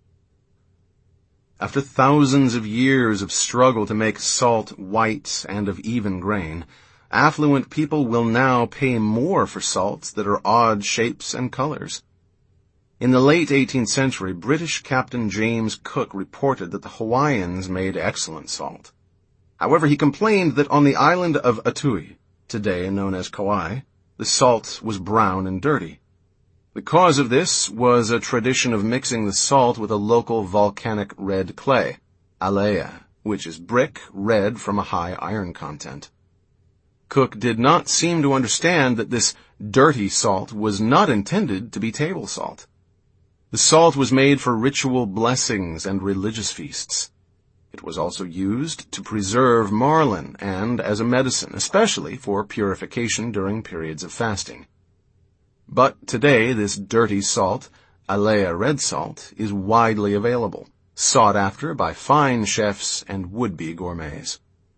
[SPEAKER 1] After thousands of years of struggle to make salt white and of even grain, affluent people will now pay more for salts that are odd shapes and colors. In the late eighteenth century, British Captain James Cook reported that the Hawaiians made excellent salt. However, he complained that on the island of Atui, today known as Kauai, the salt was brown and dirty. The cause of this was a tradition of mixing the salt with a local volcanic red clay, alea, which is brick red from a high iron content. Cook did not seem to understand that this dirty salt was not intended to be table salt. The salt was made for ritual blessings and religious feasts. It was also used to preserve marlin and as a medicine, especially for purification during periods of fasting. But today, this dirty salt, Alea red salt, is widely available, sought after by fine chefs and would-be gourmets.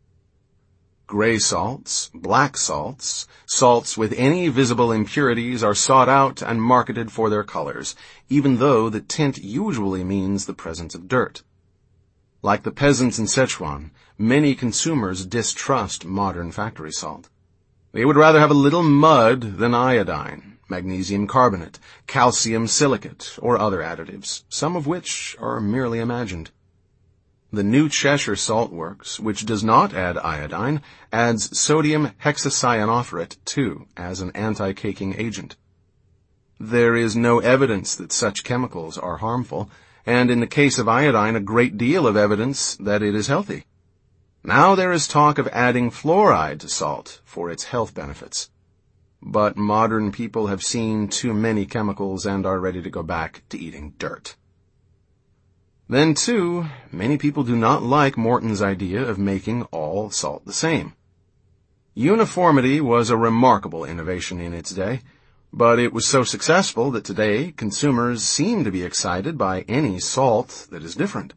[SPEAKER 1] Gray salts, black salts, salts with any visible impurities are sought out and marketed for their colors, even though the tint usually means the presence of dirt. Like the peasants in Sichuan, many consumers distrust modern factory salt. They would rather have a little mud than iodine, magnesium carbonate, calcium silicate, or other additives, some of which are merely imagined. The New Cheshire Salt Works, which does not add iodine, adds sodium hexacyanophorate too as an anti-caking agent. There is no evidence that such chemicals are harmful, and in the case of iodine, a great deal of evidence that it is healthy. Now there is talk of adding fluoride to salt for its health benefits. But modern people have seen too many chemicals and are ready to go back to eating dirt. Then, too, many people do not like Morton's idea of making all salt the same. Uniformity was a remarkable innovation in its day, but it was so successful that today consumers seem to be excited by any salt that is different.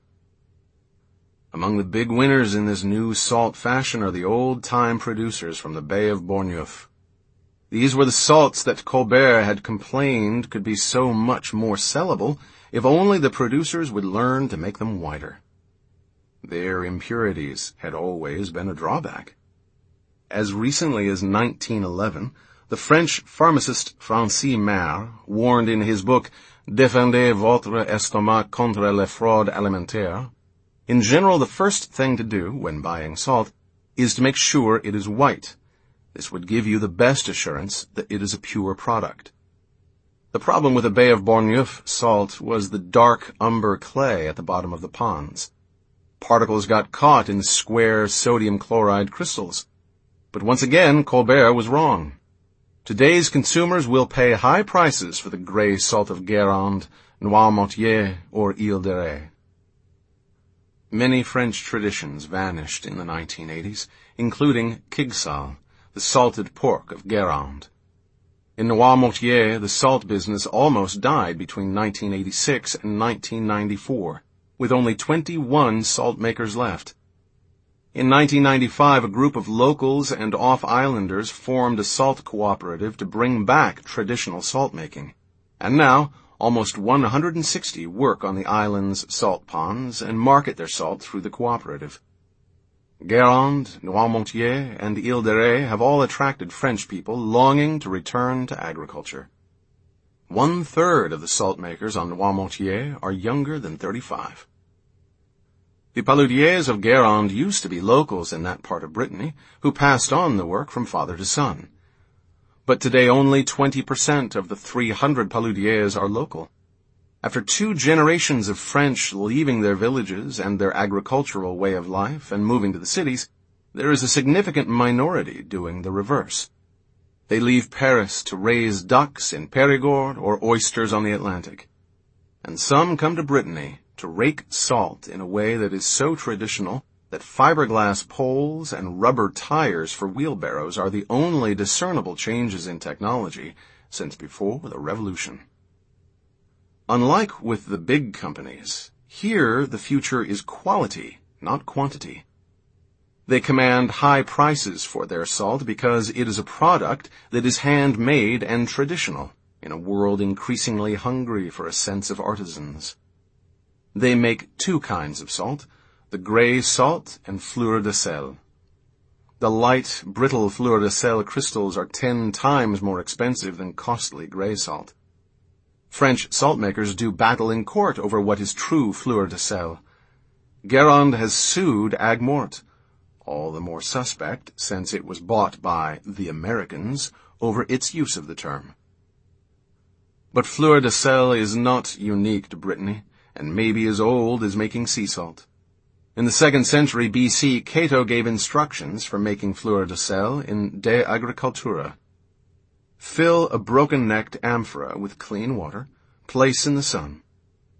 [SPEAKER 1] Among the big winners in this new salt fashion are the old-time producers from the Bay of Bourgneuf. These were the salts that Colbert had complained could be so much more sellable if only the producers would learn to make them whiter. Their impurities had always been a drawback. As recently as nineteen eleven, the French pharmacist Francis Mer warned in his book Défendez votre estomac contre les fraudes alimentaires, in general the first thing to do when buying salt is to make sure it is white. This would give you the best assurance that it is a pure product. The problem with the Bay of Bourgneuf salt was the dark umber clay at the bottom of the ponds. Particles got caught in square sodium chloride crystals. But once again, Colbert was wrong. Today's consumers will pay high prices for the gray salt of Guérande, Noirmoutier, or Ile de Ré. Many French traditions vanished in the nineteen eighties, including Kigsal, the salted pork of Guérande. In Noirmoutier, the salt business almost died between nineteen eighty-six and nineteen ninety-four, with only twenty-one salt makers left. In nineteen ninety-five, a group of locals and off-islanders formed a salt cooperative to bring back traditional salt making. And now, almost one hundred sixty work on the island's salt ponds and market their salt through the cooperative. Guérande, Noirmoutier, and Ile de Ré have all attracted French people longing to return to agriculture. One-third of the salt makers on Noirmoutier are younger than thirty-five. The Paludiers of Guérande used to be locals in that part of Brittany, who passed on the work from father to son. But today only twenty percent of the three hundred Paludiers are local. After two generations of French leaving their villages and their agricultural way of life and moving to the cities, there is a significant minority doing the reverse. They leave Paris to raise ducks in Périgord or oysters on the Atlantic. And some come to Brittany to rake salt in a way that is so traditional that fiberglass poles and rubber tires for wheelbarrows are the only discernible changes in technology since before the Revolution. Unlike with the big companies, here the future is quality, not quantity. They command high prices for their salt because it is a product that is handmade and traditional in a world increasingly hungry for a sense of artisans. They make two kinds of salt, the gray salt and fleur de sel. The light, brittle fleur de sel crystals are ten times more expensive than costly gray salt. French salt makers do battle in court over what is true fleur de sel. Guérande has sued Agmort, all the more suspect since it was bought by the Americans over its use of the term. But fleur de sel is not unique to Brittany, and may be as old as making sea salt. In the second century B C, Cato gave instructions for making fleur de sel in De Agricultura. Fill a broken-necked amphora with clean water, place in the sun,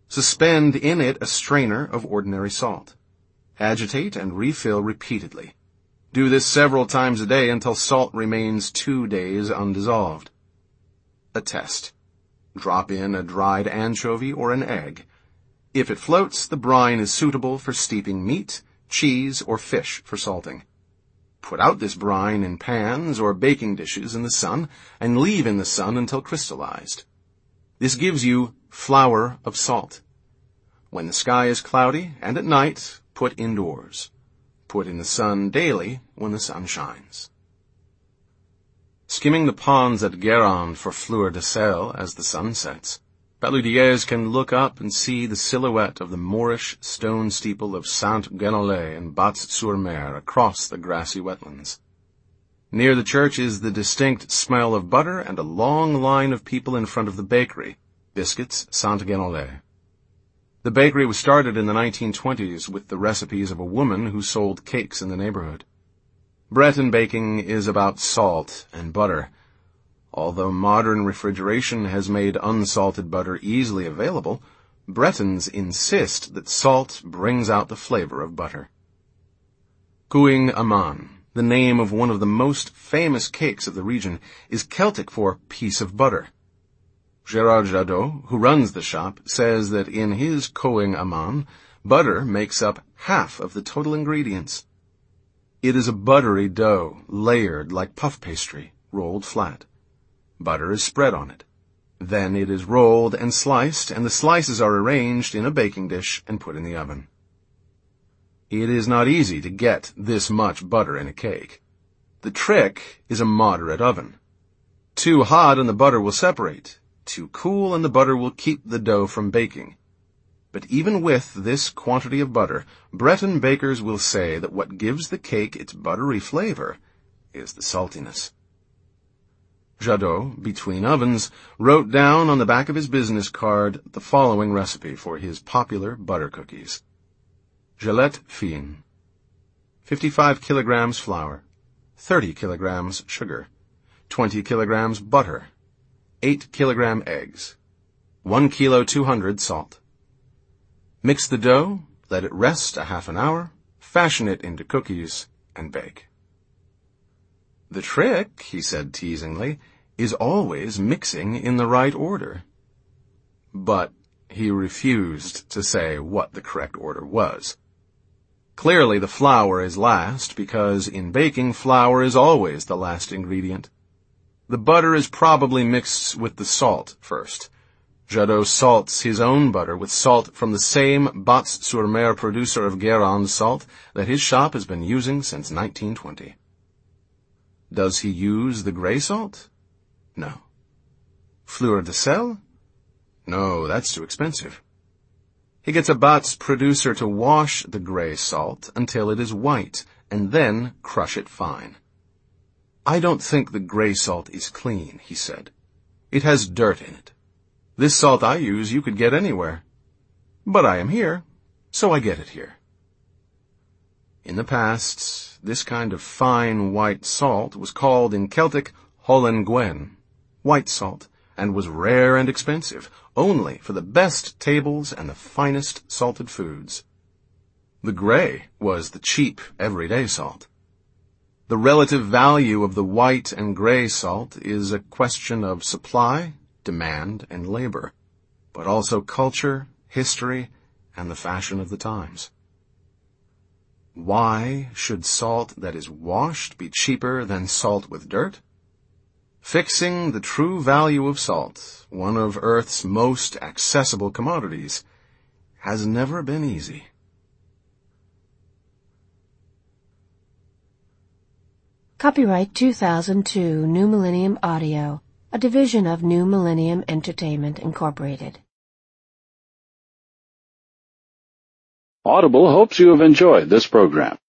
[SPEAKER 1] Suspend in it a strainer of ordinary salt. Agitate and refill repeatedly. Do this several times a day until salt remains two days undissolved. A test. Drop in a dried anchovy or an egg. If it floats, the brine is suitable for steeping meat, cheese, or fish for salting. Put out this brine in pans or baking dishes in the sun and leave in the sun until crystallized. This gives you flour of salt. When the sky is cloudy and at night, put indoors. Put in the sun daily when the sun shines. Skimming the ponds at Guérande for fleur de sel as the sun sets, Paludiers can look up and see the silhouette of the Moorish stone steeple of Saint-Guénolé in Batz-sur-Mer across the grassy wetlands. Near the church is the distinct smell of butter and a long line of people in front of the bakery, Biscuits Saint-Guénolé. The bakery was started in the nineteen twenties with the recipes of a woman who sold cakes in the neighborhood. Breton baking is about salt and butter. Although modern refrigeration has made unsalted butter easily available, Bretons insist that salt brings out the flavor of butter. Kouign Amann, the name of one of the most famous cakes of the region, is Celtic for piece of butter. Gérard Jadot, who runs the shop, says that in his Kouign Amann, butter makes up half of the total ingredients. It is a buttery dough, layered like puff pastry, rolled flat. Butter is spread on it. Then it is rolled and sliced, and the slices are arranged in a baking dish and put in the oven. It is not easy to get this much butter in a cake. The trick is a moderate oven. Too hot and the butter will separate. Too cool and the butter will keep the dough from baking. But even with this quantity of butter, Breton bakers will say that what gives the cake its buttery flavor is the saltiness. Jadot, between ovens, wrote down on the back of his business card the following recipe for his popular butter cookies. Galette fine. fifty-five kilograms flour, thirty kilograms sugar, twenty kilograms butter, eight kilogram eggs, one kilo two hundred salt. Mix the dough, let it rest a half an hour, fashion it into cookies, and bake. The trick, he said teasingly, is always mixing in the right order. But he refused to say what the correct order was. Clearly the flour is last, because in baking flour is always the last ingredient. The butter is probably mixed with the salt first. Jadot salts his own butter with salt from the same Batz-sur-Mer producer of Guérande salt that his shop has been using since nineteen twenty. Does he use the gray salt? No. Fleur de sel? No, that's too expensive. He gets a Batz producer to wash the gray salt until it is white, and then crush it fine. I don't think the gray salt is clean, he said. It has dirt in it. This salt I use you could get anywhere. But I am here, so I get it here. In the past, this kind of fine white salt was called in Celtic Hollen-Gwen, white salt, and was rare and expensive, only for the best tables and the finest salted foods. The gray was the cheap, everyday salt. The relative value of the white and gray salt is a question of supply, demand, and labor, but also culture, history, and the fashion of the times. Why should salt that is washed be cheaper than salt with dirt? Fixing the true value of salt, one of Earth's most accessible commodities, has never been easy.
[SPEAKER 2] Copyright two thousand two New Millennium Audio, a division of New Millennium Entertainment, Incorporated.
[SPEAKER 3] Audible hopes you have enjoyed this program.